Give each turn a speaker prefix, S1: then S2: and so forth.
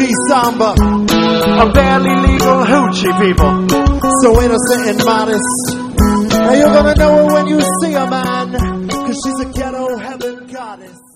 S1: R&B samba, a barely legal hoochie people. So innocent and modest. Now you're gonna know her when you see her, man, 'cause she's a ghetto heaven goddess.